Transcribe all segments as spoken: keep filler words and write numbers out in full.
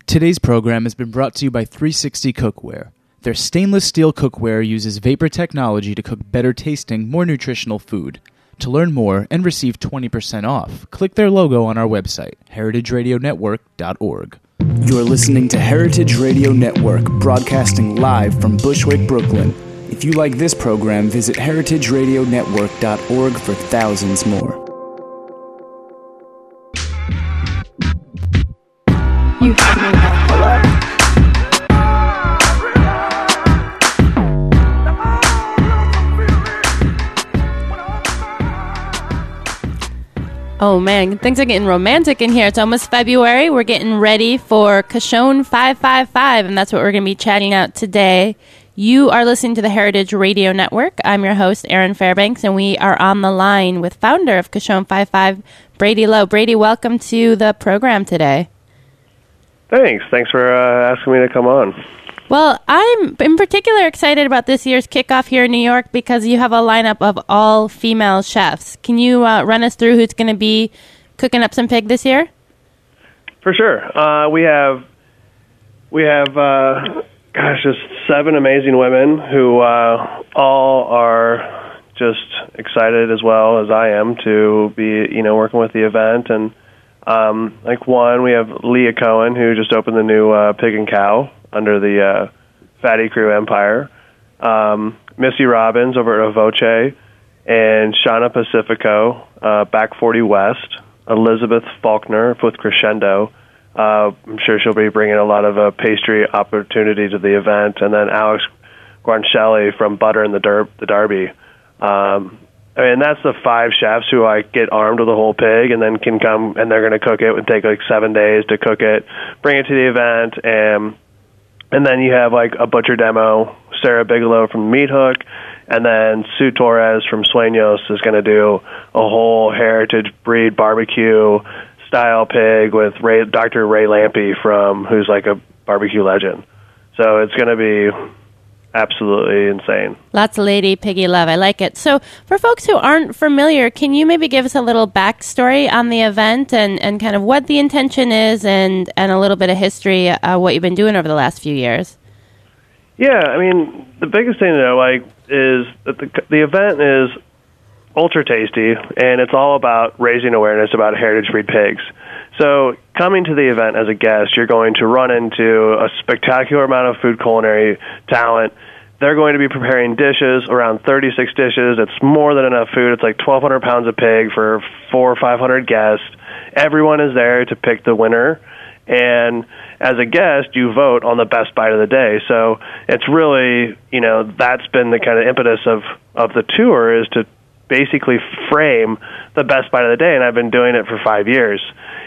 Today's program has been brought to you by three sixty Cookware. Their stainless steel cookware uses vapor technology to cook better tasting, more nutritional food. To learn more and receive twenty percent off, click their logo on our website, heritage radio network dot org. You're listening to Heritage Radio Network, broadcasting live from Bushwick, Brooklyn. If you like this program, visit heritage radio network dot org for thousands more. You have me now. Hello? Oh man, things are getting romantic in here. It's almost February. We're getting ready for Cochon five five five, and that's what we're going to be chatting out today. You are listening to the Heritage Radio Network. I'm your host, Erin Fairbanks, and we are on the line with founder of Cochon five five, Brady Lowe. Brady, welcome to the program today. Thanks. Thanks for uh, asking me to come on. Well, I'm in particular excited about this year's kickoff here in New York because you have a lineup of all female chefs. Can you uh, run us through who's going to be cooking up some pig this year? For sure. Uh, we have, we have, uh, gosh, just seven amazing women who uh, all are just excited as well as I am to be, you know, working with the event. And um, like one, we have Leah Cohen, who just opened the new uh, Pig and Cow under the uh, Fatty Crew Empire, um, Missy Robbins over at Avoce, and Shauna Pacifico, uh, Back forty West, Elizabeth Faulkner with Crescendo. Uh, I'm sure she'll be bringing a lot of uh, pastry opportunity to the event, and then Alex Guarnaschelli from Butter and the, Der- the Derby. Um, I mean, that's the five chefs who like get armed with a whole pig and then can come, and they're going to cook it. It would take like seven days to cook it, bring it to the event, and And then you have like a butcher demo, Sarah Bigelow from Meat Hook, and then Sue Torres from Sueños is going to do a whole heritage breed barbecue style pig with Ray, Doctor Ray Lampe from who's like a barbecue legend. So it's going to be absolutely insane. Lots of lady piggy love. I like it. So for folks who aren't familiar, can you maybe give us a little backstory on the event and, and kind of what the intention is and, and a little bit of history of what you've been doing over the last few years? Yeah, I mean, the biggest thing to know like, is that the, the event is ultra tasty, and it's all about raising awareness about heritage breed pigs. So coming to the event as a guest, you're going to run into a spectacular amount of food culinary talent. They're going to be preparing dishes, around thirty-six dishes. It's more than enough food. It's like twelve hundred pounds of pig for four or five hundred guests. Everyone is there to pick the winner. And as a guest, you vote on the best bite of the day. So it's really, you know, that's been the kind of impetus of, of the tour, is to basically frame the best bite of the day. And I've been doing it for five years.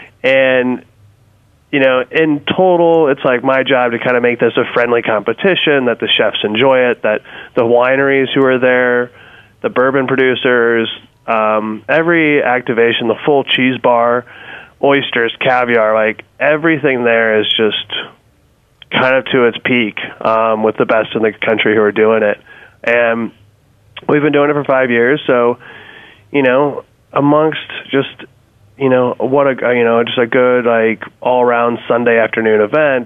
And, you know, in total, it's like my job to kind of make this a friendly competition, that the chefs enjoy it, that the wineries who are there, the bourbon producers, um, every activation, the full cheese bar, oysters, caviar, like everything there is just kind of to its peak um, with the best in the country who are doing it. And we've been doing it for five years. So, you know, amongst just... you know, what a, you know, just a good, like, all-around Sunday afternoon event,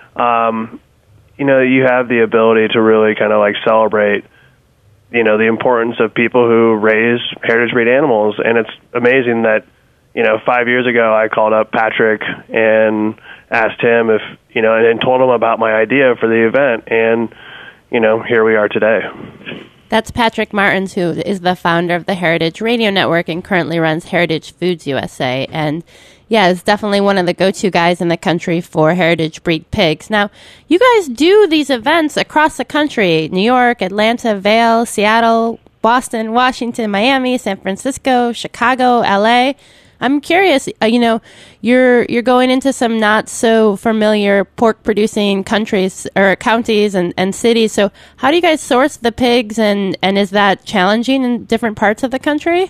um, you know, you have the ability to really kind of, like, celebrate, you know, the importance of people who raise heritage breed animals. And it's amazing that, you know, five years ago I called up Patrick and asked him if, you know, and, and told him about my idea for the event. And, you know, here we are today. That's Patrick Martins, who is the founder of the Heritage Radio Network and currently runs Heritage Foods U S A. And yeah, is definitely one of the go-to guys in the country for heritage breed pigs. Now, you guys do these events across the country: New York, Atlanta, Vail, Seattle, Boston, Washington, Miami, San Francisco, Chicago, L A. I'm curious, uh, you know, you're you're going into some not so familiar pork producing countries or counties and, and cities. So how do you guys source the pigs, and, and is that challenging in different parts of the country?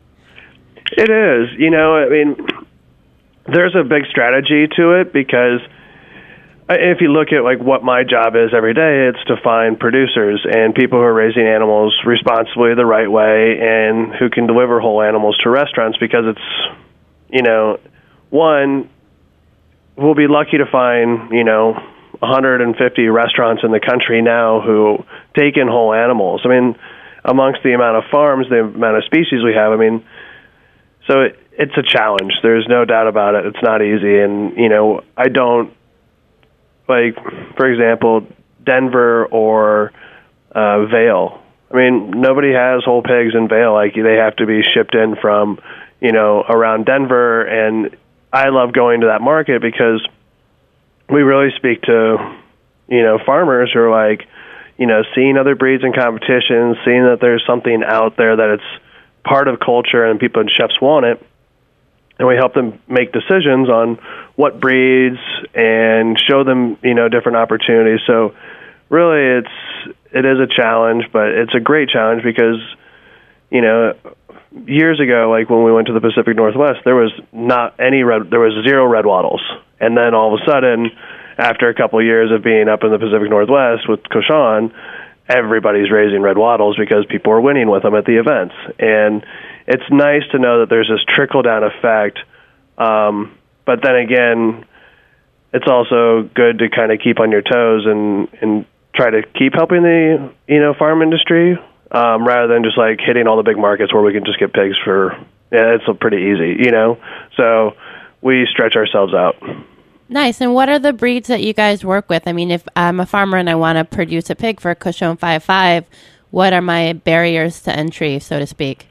It is. You know, I mean, there's a big strategy to it, because if you look at like what my job is every day, it's to find producers and people who are raising animals responsibly the right way and who can deliver whole animals to restaurants, because it's, you know, one, we'll be lucky to find, you know, one hundred fifty restaurants in the country now who take in whole animals. I mean, amongst the amount of farms, the amount of species we have, I mean, so it, it's a challenge. There's no doubt about it. It's not easy. And, you know, I don't, like, for example, Denver or uh, Vail. I mean, nobody has whole pigs in Vail. Like, they have to be shipped in from, you know, around Denver. And I love going to that market because we really speak to, you know, farmers who are like, you know, seeing other breeds in competition, seeing that there's something out there that it's part of culture and people and chefs want it. And we help them make decisions on what breeds and show them, you know, different opportunities. So really it's, it is a challenge, but it's a great challenge because, you know, years ago, like when we went to the Pacific Northwest, there was not any red, there was zero red wattles. And then all of a sudden, after a couple of years of being up in the Pacific Northwest with Cochon, everybody's raising red wattles because people are winning with them at the events. And it's nice to know that there's this trickle-down effect. Um, but then again, it's also good to kind of keep on your toes and, and try to keep helping the, you know, farm industry, um, rather than just like hitting all the big markets where we can just get pigs for, yeah, it's pretty easy, you know? So we stretch ourselves out. Nice. And what are the breeds that you guys work with? I mean, if I'm a farmer and I want to produce a pig for Cochon five five, what are my barriers to entry, so to speak?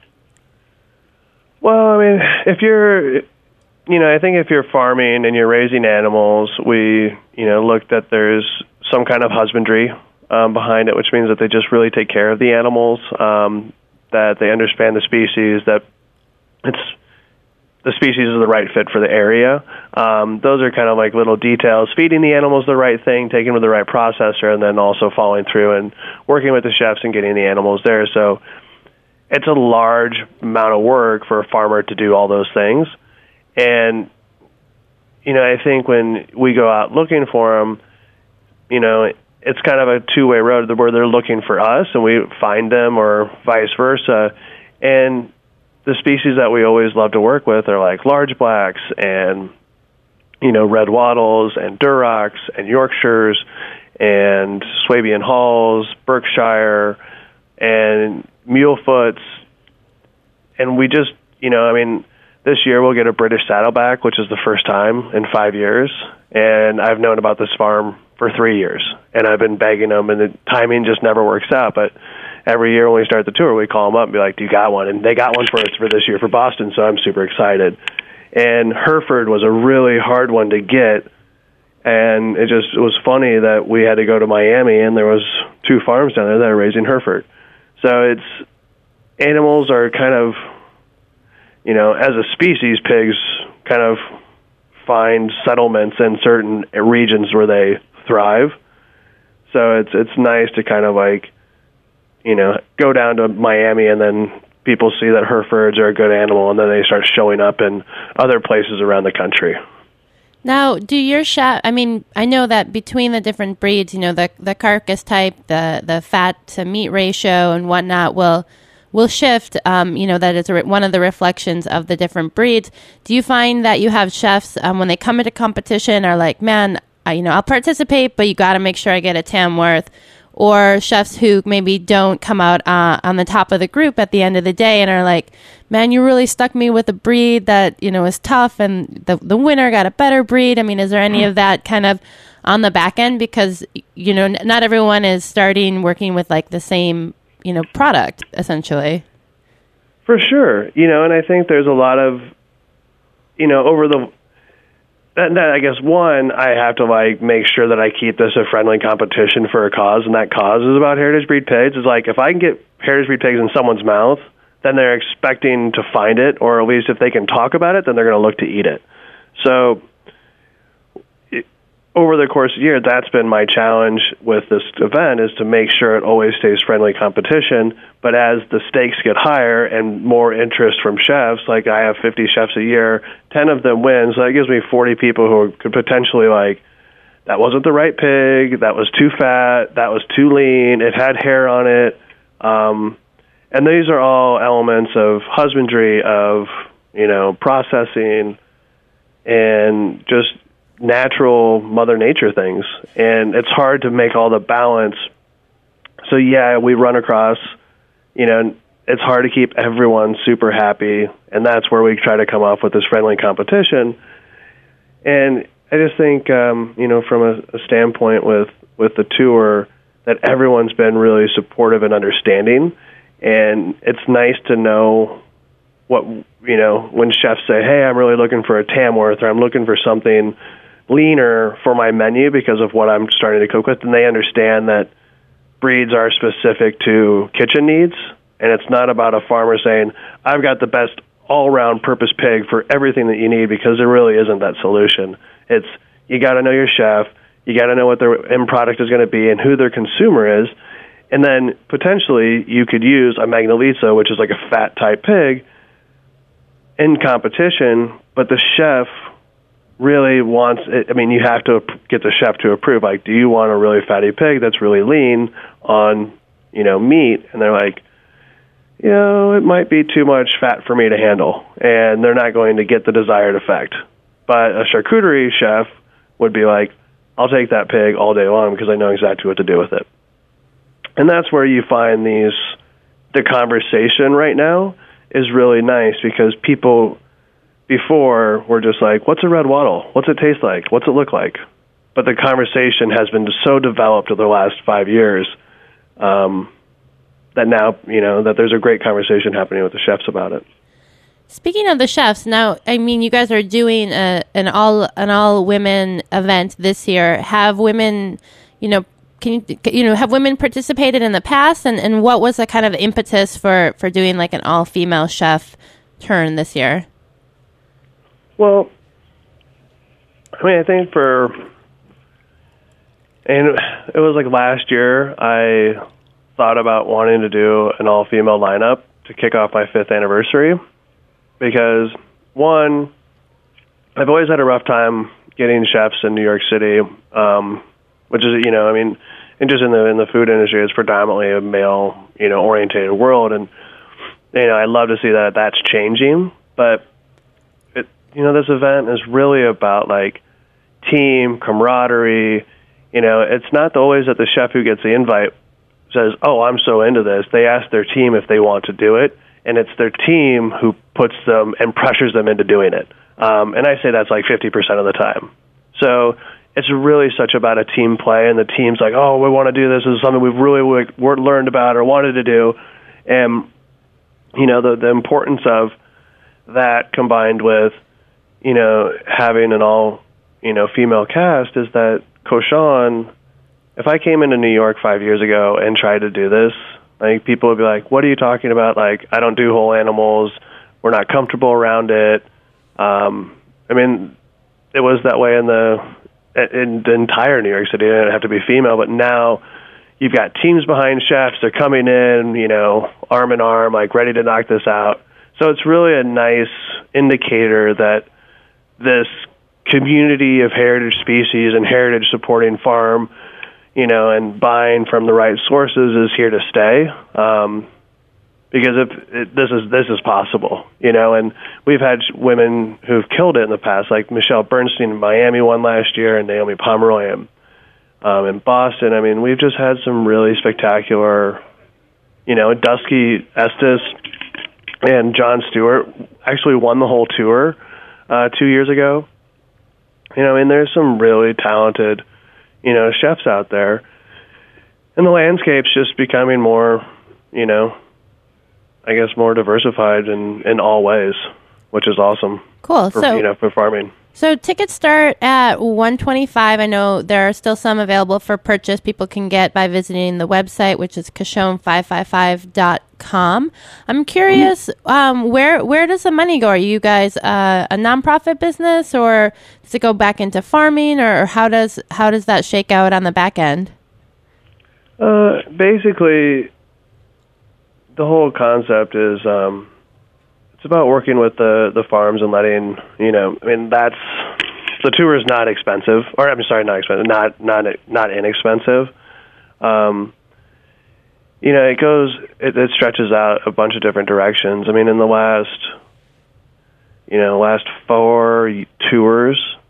Well, I mean, if you're, you know, I think if you're farming and you're raising animals, we, you know, look that there's some kind of husbandry um, behind it, which means that they just really take care of the animals, um, that they understand the species, that it's, the species is the right fit for the area. Um, those are kind of like little details. Feeding the animals the right thing, taking them to the right processor, and then also following through and working with the chefs and getting the animals there. So it's a large amount of work for a farmer to do all those things. And, you know, I think when we go out looking for them, you know, it's kind of a two-way road where they're looking for us and we find them or vice versa. And the species that we always love to work with are like large blacks and, you know, red wattles and Durocs and Yorkshires and Swabian Halls, Berkshire, and Mulefoots. And we just, you know, I mean, this year we'll get a British Saddleback, which is the first time in five years. And I've known about this farm for three years. And I've been begging them, and the timing just never works out. But every year when we start the tour, we call them up and be like, do you got one? And they got one for us for this year for Boston, so I'm super excited. And Hereford was a really hard one to get. And it just it was funny that we had to go to Miami, and there was two farms down there that are raising Hereford. So it's, animals are kind of, you know, as a species, pigs kind of find settlements in certain regions where they thrive. So it's it's nice to kind of like, you know, go down to Miami and then people see that Herefords are a good animal, and then they start showing up in other places around the country. Now, do your chef, I mean, I know that between the different breeds, you know, the the carcass type, the, the fat to meat ratio and whatnot will will shift, um, you know, that is re- one of the reflections of the different breeds. Do you find that you have chefs, um, when they come into competition, are like, man, I, you know, I'll participate, but you got to make sure I get a Tamworth? Or chefs who maybe don't come out uh, on the top of the group at the end of the day and are like, man, you really stuck me with a breed that, you know, is tough, and the the winner got a better breed. I mean, is there any of that kind of on the back end? Because, you know, n- not everyone is starting working with like the same, you know, product, essentially. For sure. You know, and I think there's a lot of, you know, over the, and I guess, one, I have to, like, make sure that I keep this a friendly competition for a cause, and that cause is about heritage breed pigs. It's like, if I can get heritage breed pigs in someone's mouth, then they're expecting to find it, or at least if they can talk about it, then they're going to look to eat it. So it, over the course of the year, that's been my challenge with this event, is to make sure it always stays friendly competition. But as the stakes get higher and more interest from chefs, like I have fifty chefs a year, ten of them win, so that gives me forty people who could potentially, like, that wasn't the right pig, that was too fat, that was too lean, it had hair on it. Um, and these are all elements of husbandry, of, you know, processing, and just natural Mother Nature things, and it's hard to make all the balance. So yeah, we run across, you know, it's hard to keep everyone super happy, and that's where we try to come off with this friendly competition. And I just think, um, you know, from a, a standpoint with, with the tour, that everyone's been really supportive and understanding, and it's nice to know what, you know, when chefs say, hey, I'm really looking for a Tamworth, or I'm looking for something leaner for my menu because of what I'm starting to cook with, and they understand that breeds are specific to kitchen needs, and it's not about a farmer saying, I've got the best all-round purpose pig for everything that you need, because there really isn't that solution. It's, you got to know your chef, you got to know what their end product is going to be and who their consumer is, and then potentially you could use a Magnolizzo, which is like a fat-type pig, in competition, but the chef really wants it. I mean, you have to get the chef to approve, like, do you want a really fatty pig that's really lean on, you know, meat? And they're like, you know, it might be too much fat for me to handle, and they're not going to get the desired effect. But a charcuterie chef would be like, I'll take that pig all day long because I know exactly what to do with it. And that's where you find these, the conversation right now is really nice, because people before were just like, what's a red wattle? What's it taste like? What's it look like? But the conversation has been so developed over the last five years um, that now, you know, that there's a great conversation happening with the chefs about it. Speaking of the chefs, now, I mean, you guys are doing a, an all an all women event this year. Have women, you know, can you you know have women participated in the past, and, and what was the kind of impetus for, for doing like an all female chef turn this year? Well, I mean, I think for, and it was like last year, I thought about wanting to do an all female lineup to kick off my fifth anniversary. Because, one, I've always had a rough time getting chefs in New York City, um, which is, you know, I mean, and just in the in the food industry, it's predominantly a male, you know, orientated world, and you know, I'd love to see that that's changing. But it, you know, this event is really about like team camaraderie. You know, it's not always that the chef who gets the invite says, "Oh, I'm so into this." They ask their team if they want to do it. And it's their team who puts them and pressures them into doing it. Um, and I say that's like fifty percent of the time. So it's really such about a team play, and the team's like, oh, we want to do this. This is something we've really w- learned about or wanted to do. And, you know, the, the importance of that combined with, you know, having an all, you know, female cast is that Cochon, if I came into New York five years ago and tried to do this, like, people would be like, what are you talking about? Like, I don't do whole animals. We're not comfortable around it. Um, I mean, it was that way in the in the entire New York City. It didn't have to be female, but now you've got teams behind chefs. They're coming in, you know, arm in arm, like, ready to knock this out. So it's really a nice indicator that this community of heritage species and heritage supporting farm, you know, and buying from the right sources is here to stay. Um, because if it, this is this is possible, you know, and we've had women who've killed it in the past, like Michelle Bernstein in Miami won last year, and Naomi Pomeroy in, um, in Boston. I mean, we've just had some really spectacular, you know, Dusky Estes and John Stewart actually won the whole tour uh, two years ago. You know, and there's some really talented, you know, chefs out there. And the landscape's just becoming more, you know, I guess more diversified in, in all ways, which is awesome. Cool. For, so, you know, for farming. So tickets start at one twenty-five. I know there are still some available for purchase. People can get by visiting the website, which is Cochon five five five dot com. I'm curious, um, where where does the money go? Are you guys uh, a nonprofit business, or does it go back into farming, or, or how does how does that shake out on the back end? Uh, basically, the whole concept is um, it's about working with the, the farms and letting, you know, I mean, that's, the tour is not expensive, or I'm sorry, not expensive, not not not inexpensive. Um, you know, it goes, it, it stretches out a bunch of different directions. I mean, in the last, you know, last four tours,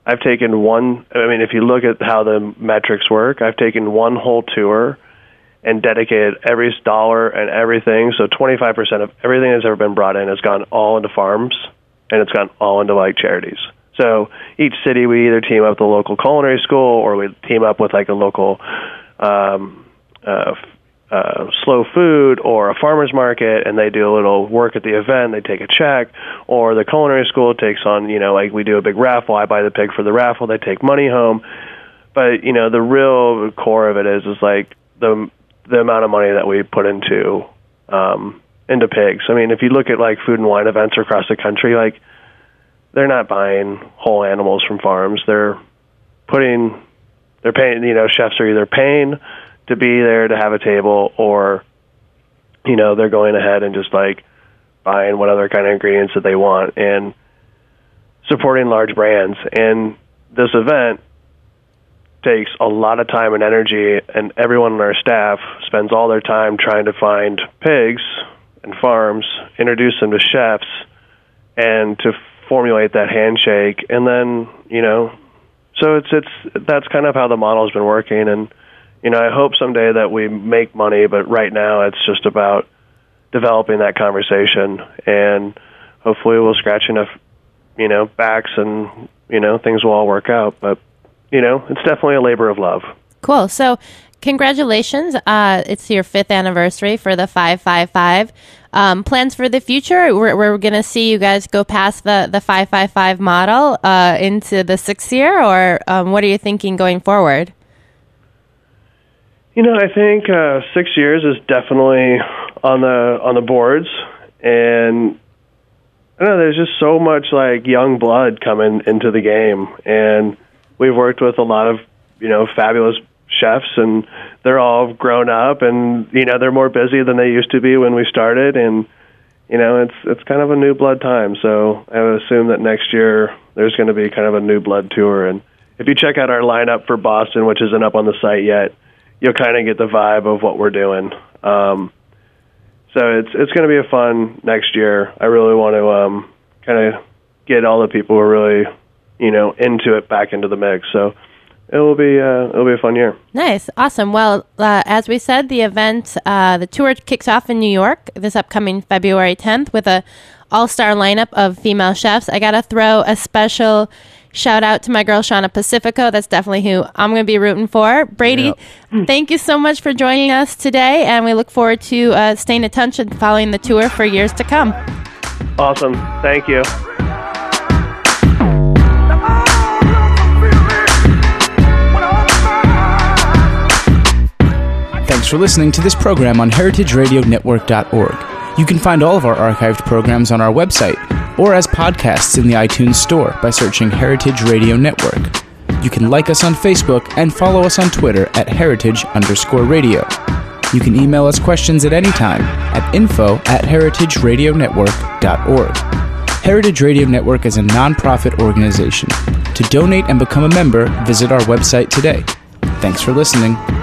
I've taken one, I mean, if you look at how the metrics work, I've taken one whole tour and dedicated every dollar and everything. So twenty-five percent of everything that's ever been brought in has gone all into farms, and it's gone all into like charities. So each city, we either team up with a local culinary school, or we team up with like a local um, uh, uh, slow food or a farmer's market, and they do a little work at the event. They take a check, or the culinary school takes on, you know, like we do a big raffle. I buy the pig for the raffle. They take money home. But, you know, the real core of it is, is like the the amount of money that we put into um, into pigs. I mean, if you look at like food and wine events across the country, like they're not buying whole animals from farms. They're putting, they're paying, you know, chefs are either paying to be there to have a table, or, you know, they're going ahead and just like buying what other kind of ingredients that they want and supporting large brands. And this event takes a lot of time and energy, and everyone on our staff spends all their time trying to find pigs and farms, introduce them to chefs, and to formulate that handshake. And then, you know, so it's it's that's kind of how the model's been working. And, you know, I hope someday that we make money, but right now it's just about developing that conversation, and hopefully we'll scratch enough, you know, backs, and, you know, things will all work out. But, you know, it's definitely a labor of love. Cool. So congratulations. Uh, it's your fifth anniversary for the five five five. Um, plans for the future? We're, we're going to see you guys go past the, the five five five model uh, into the sixth year, or um, what are you thinking going forward? You know, I think uh, six years is definitely on the on the boards, and I don't know, there's just so much like young blood coming into the game, and we've worked with a lot of, you know, fabulous chefs, and they're all grown up, and, you know, they're more busy than they used to be when we started, and, you know, it's it's kind of a new blood time. So I would assume that next year there's going to be kind of a new blood tour. And if you check out our lineup for Boston, which isn't up on the site yet, you'll kind of get the vibe of what we're doing. Um, so it's it's going to be a fun next year. I really want to um, kind of get all the people who are really, you know, into it back into the mix. So it will be uh, it'll be a fun year. Nice, awesome. Well, uh, as we said, the event, uh, the tour kicks off in New York this upcoming February tenth with a all-star lineup of female chefs. I gotta throw a special shout out to my girl Shauna Pacifico. That's definitely who I'm going to be rooting for. Brady, yep. Thank you so much for joining us today, and we look forward to uh, staying in touch and following the tour for years to come. Awesome. Thank you. Thanks for listening to this program on heritage radio network dot org. You can find all of our archived programs on our website, or as podcasts in the iTunes Store by searching Heritage Radio Network. You can like us on Facebook and follow us on Twitter at heritage underscore radio. You can email us questions at any time at info at heritage radio network dot org. Heritage Radio Network is a nonprofit organization. To donate and become a member, visit our website today. Thanks for listening.